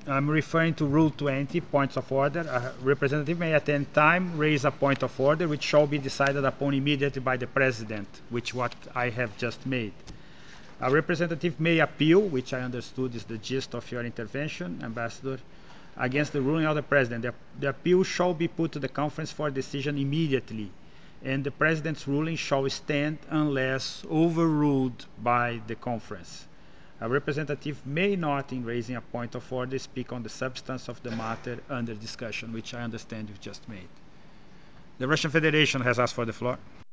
I'm referring to Rule 20, points of order. A representative may at any time raise a point of order which shall be decided upon immediately by the President, which what I have just made. A representative may appeal, which I understood is the gist of your intervention, Ambassador, against the ruling of the President. The appeal shall be put to the conference for decision immediately, and the President's ruling shall stand unless overruled by the conference. A representative may not, in raising a point of order, speak on the substance of the matter under discussion, which I understand you've just made. The Russian Federation has asked for the floor.